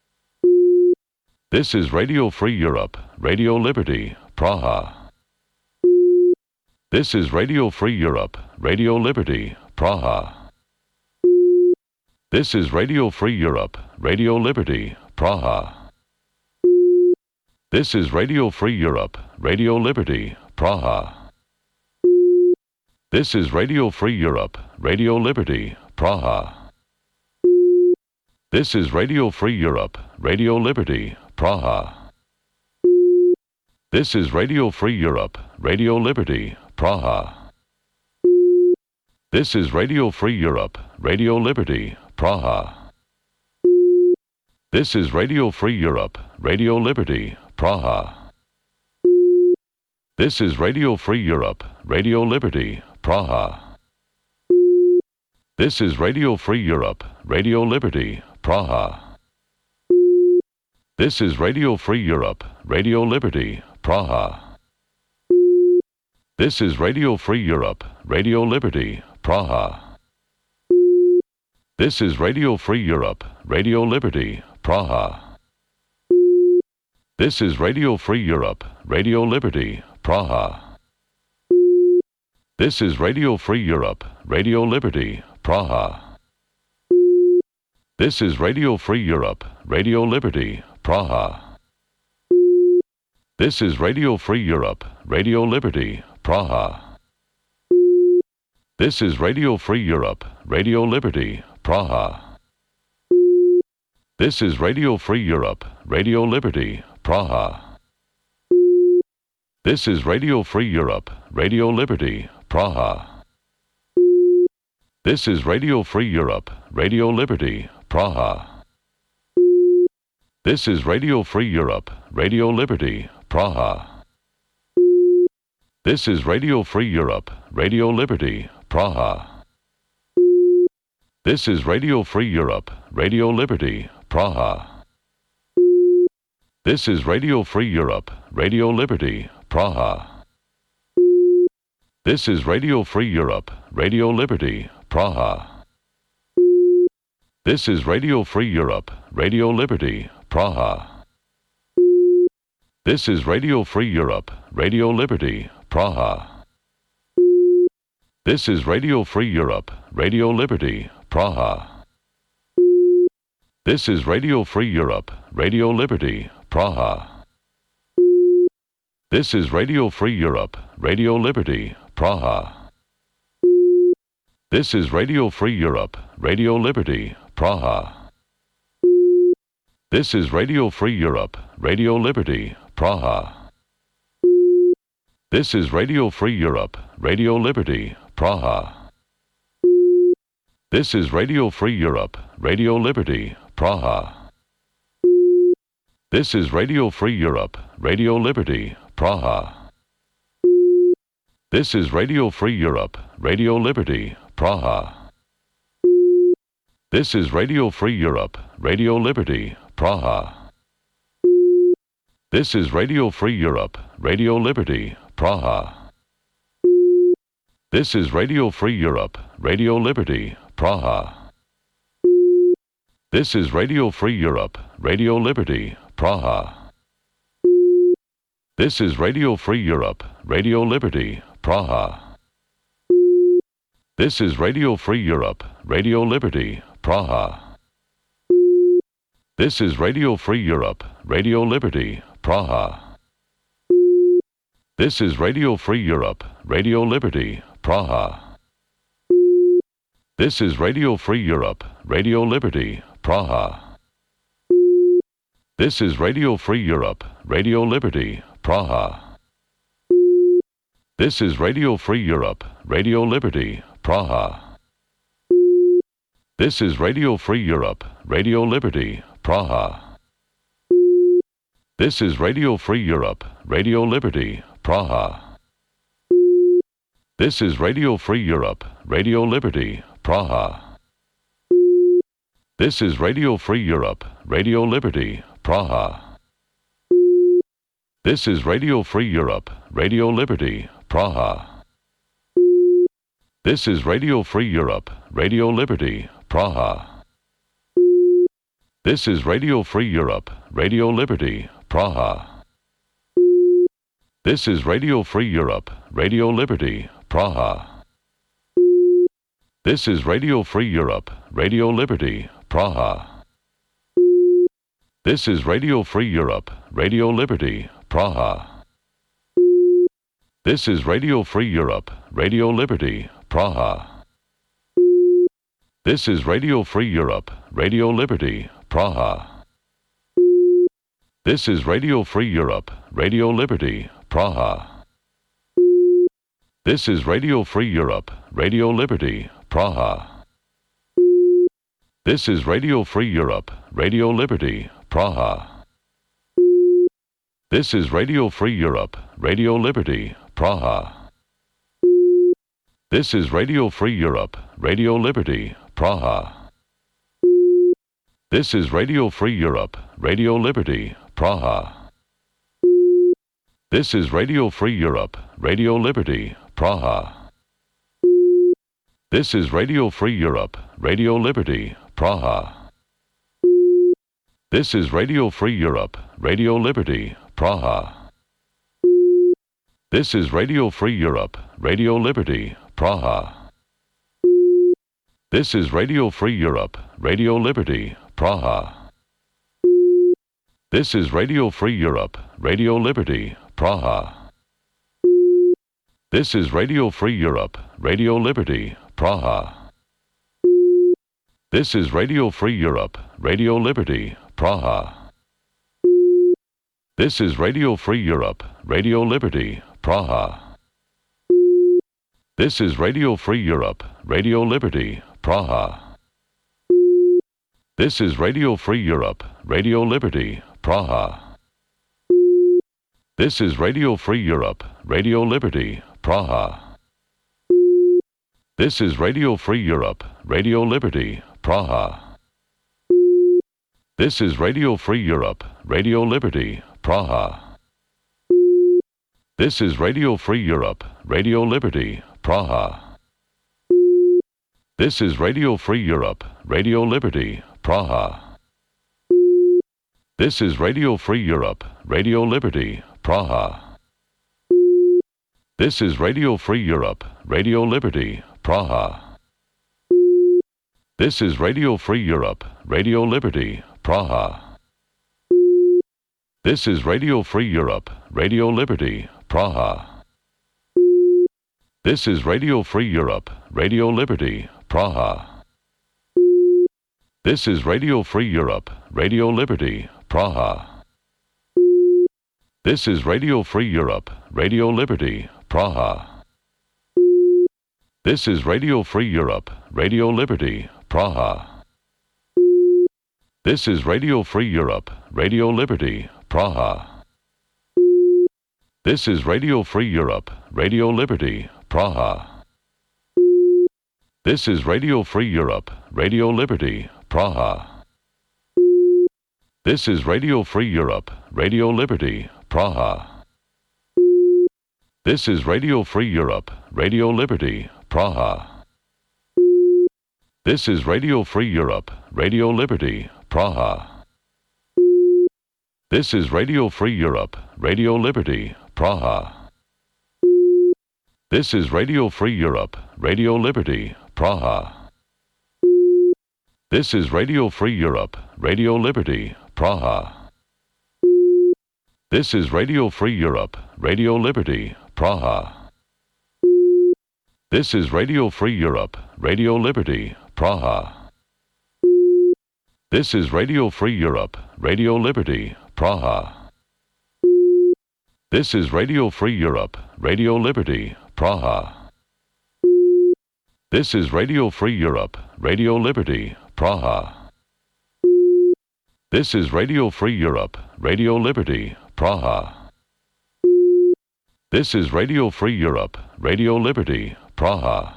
S1: This is Radio Free Europe, Radio Liberty, Praha. This is Radio Free Europe, Radio Liberty, Praha. This is Radio Free Europe, Radio Liberty, Praha. This is Radio Free Europe, Radio Liberty, Praha. This is Radio Free Europe, Radio Liberty, Praha. This is Radio Free Europe, Radio Liberty, Praha. This is Radio Free Europe, Radio Liberty, Praha. This is Radio Free Europe, Radio Liberty, Praha. This is Radio Free Europe, Radio Liberty, Praha. This is Radio Free Europe, Radio Liberty, Praha. This is Radio Free Europe, Radio Liberty, Praha. This is Radio Free Europe, Radio Liberty, Praha. This is Radio Free Europe, Radio Liberty, Praha. This is Radio Free Europe, Radio Liberty, Praha. This is Radio Free Europe, Radio Liberty, Praha. This is Radio Free Europe, Radio Liberty, Praha. This is Radio Free Europe, Radio Liberty, Praha. This is Radio Free Europe, Radio Liberty, Praha. This is Radio Free Europe, Radio Liberty, Praha. This is Radio Free Europe, Radio Liberty, Praha. This is Radio Free Europe, Radio Liberty, Praha. This is Radio Free Europe, Radio Liberty, Praha. This is Radio Free Europe, Radio Liberty, Praha. This is Radio Free Europe, Radio Liberty, Praha. This is Radio Free Europe, Radio Liberty, Praha. This is Radio Free Europe, Radio Liberty, Praha. This is Radio Free Europe, Radio Liberty, Praha. This is Radio Free Europe, Radio Liberty, Praha. This is Radio Free Europe, Radio Liberty, Praha. This is Radio Free Europe, Radio Liberty, Praha. This is Radio Free Europe, Radio Liberty, Praha. This is Radio Free Europe, Radio Liberty, Praha. This is Radio Free Europe, Radio Liberty, Praha. This is Radio Free Europe, Radio Liberty, Praha. This is Radio Free Europe, Radio Liberty, Praha. This is Radio Free Europe, Radio Liberty, Praha. This is Radio Free Europe, Radio Liberty, Praha. This is Radio Free Europe, Radio Liberty, Praha. This is Radio Free Europe, Radio Liberty, Praha. This is Radio Free Europe, Radio Liberty, Praha. This is Radio Free Europe, Radio Liberty, Praha. This is Radio Free Europe, Radio Liberty, Praha. This is Radio Free Europe, Radio Liberty, Praha. This is Radio Free Europe, Radio Liberty, Praha. This is Radio Free Europe, Radio Liberty, Praha. This is Radio Free Europe, Radio Liberty, Praha. This is Radio Free Europe, Radio Liberty, Praha. This is Radio Free Europe, Radio Liberty, Praha. This is Radio Free Europe, Radio Liberty, Praha. This is Radio Free Europe, Radio Liberty, Praha. This is Radio Free Europe, Radio Liberty, Praha. This is Radio Free Europe, Radio Liberty, Praha. This is Radio Free Europe, Radio Liberty, Praha. This is Radio Free Europe, Radio Liberty, Praha. This is Radio Free Europe, Radio Liberty, Praha. This is Radio Free Europe, Radio Liberty, Praha. This is Radio Free Europe, Radio Liberty, Praha. This is Radio Free Europe, Radio Liberty, Praha. This is Radio Free Europe, Radio Liberty, Praha. This is Radio Free Europe, Radio Liberty, Praha. This is Radio Free Europe, Radio Liberty, Praha. This is Radio Free Europe, Radio Liberty, Praha. This is Radio Free Europe, Radio Liberty, Praha. This is Radio Free Europe, Radio Liberty, Praha. This is Radio Free Europe, Radio Liberty, Praha. This is Radio Free Europe, Radio Liberty, Praha. This is Radio Free Europe, Radio Liberty, Praha. This is Radio Free Europe, Radio Liberty, Praha. This is Radio Free Europe, Radio Liberty, Praha. This is Radio Free Europe, Radio Liberty, Praha. This is Radio Free Europe, Radio Liberty, Praha. This is Radio Free Europe, Radio Liberty, Praha. This is Radio Free Europe, Radio Liberty, Praha. This is Radio Free Europe, Radio Liberty, Praha. This is Radio Free Europe, Radio Liberty, Praha. This is Radio Free Europe, Radio Liberty, Praha. This is Radio Free Europe, Radio Liberty, Praha. This is Radio Free Europe, Radio Liberty, Praha. This is Radio Free Europe, Radio Liberty, Praha. This is Radio Free Europe, Radio Liberty, Praha. This is Radio Free Europe, Radio Liberty, Praha. This is Radio Free Europe, Radio Liberty, Praha. This is Radio Free Europe, Radio Liberty, Praha. This is Radio Free Europe, Radio Liberty, Praha. This is Radio Free Europe, Radio Liberty, Praha. This is Radio Free Europe, Radio Liberty, Praha. This is Radio Free Europe, Radio Liberty, Praha. This is Radio Free Europe, Radio Liberty, Praha. This is Radio Free Europe, Radio Liberty, Praha. This is Radio Free Europe, Radio Liberty, Praha. This is Radio Free Europe, Radio Liberty, Praha. This is Radio Free Europe, Radio Liberty, Praha. This is Radio Free Europe, Radio Liberty, Praha. This is Radio Free Europe, Radio Liberty, Praha. This is Radio Free Europe, Radio Liberty, Praha. This is Radio Free Europe, Radio Liberty, Praha. This is Radio Free Europe, Radio Liberty, Praha. This is Radio Free Europe, Radio Liberty, Praha. This is Radio Free Europe, Radio Liberty, Praha. This is Radio Free Europe, Radio Liberty, Praha. This is Radio Free Europe, Radio Liberty, Praha. This is Radio Free Europe, Radio Liberty, Praha. This is Radio Free Europe, Radio Liberty, Praha. This is Radio Free Europe, Radio Liberty, Praha. This is Radio Free Europe, Radio Liberty, Praha. This is Radio Free Europe, Radio Liberty, Praha. This is Radio Free Europe, Radio Liberty, Praha.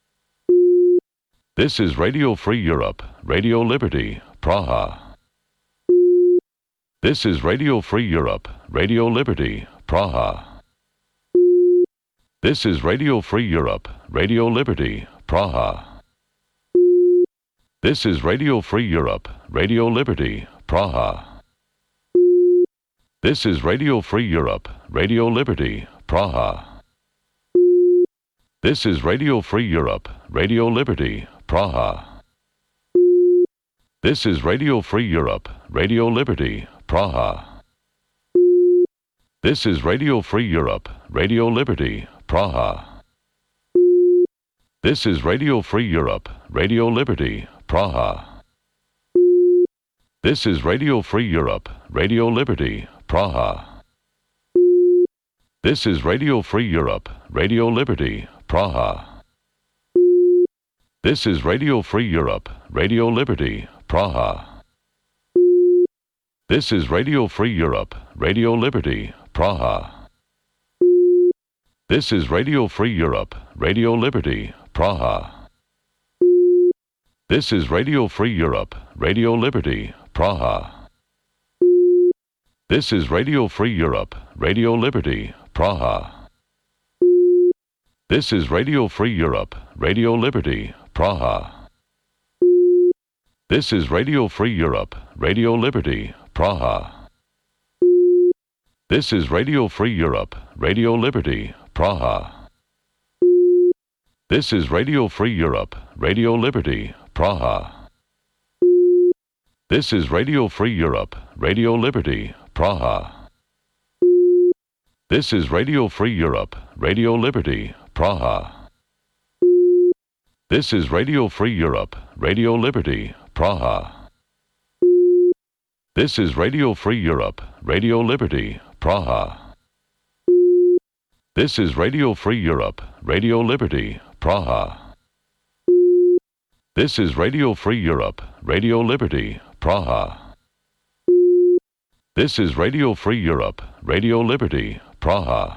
S1: This is Radio Free Europe, Radio Liberty, Praha. This is Radio Free Europe, Radio Liberty, Praha. This is Radio Free Europe, Radio Liberty, Praha. This is Radio Free Europe, Radio Liberty, Praha. This is Radio Free Europe, Radio Liberty, Praha. This is Radio Free Europe, Radio Liberty, Praha. This is Radio Free Europe, Radio Liberty, Praha. This is Radio Free Europe, Radio Liberty, Praha. This is Radio Free Europe, Radio Liberty, Praha. This is Radio Free Europe, Radio Liberty, Praha. This is Radio Free Europe, Radio Liberty, Praha. This is Radio Free Europe, Radio Liberty, Praha. This is Radio Free Europe, Radio Liberty, Praha. This is Radio Free Europe, Radio Liberty, Praha. This is Radio Free Europe, Radio Liberty, Praha. This is Radio Free Europe, Radio Liberty, Praha. This is Radio Free Europe, Radio Liberty, Praha. This is Radio Free Europe, Radio Liberty, Praha. This is Radio Free Europe, Radio Liberty, Praha. This is Radio Free Europe, Radio Liberty, Praha. This is Radio Free Europe, Radio Liberty, Praha. This is Radio Free Europe, Radio Liberty, Praha. This is Radio Free Europe, Radio Liberty, Praha. This is Radio Free Europe, Radio Liberty, Praha. This is Radio Free Europe, Radio Liberty, Praha. This is Radio Free Europe, Radio Liberty, Praha. This is Radio Free Europe, Radio Liberty, Praha.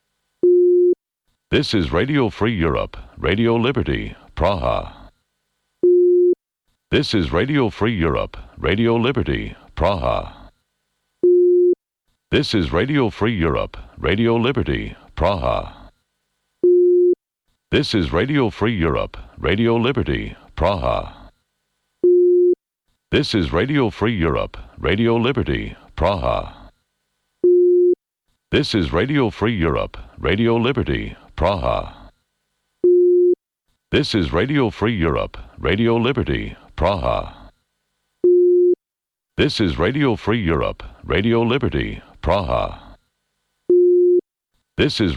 S1: This is Radio Free Europe, Radio Liberty, Praha. This is Radio Free Europe, Radio Liberty, Praha. This is Radio Free Europe, Radio Liberty, Praha. This is Radio Free Europe, Radio Liberty, Praha. This is Radio Free Europe, Radio Liberty, Praha. This is Radio Free Europe, Radio Liberty, Praha. This is Radio Free Europe, Radio Liberty, Praha. This is Radio Free Europe, Radio Liberty, Praha. This is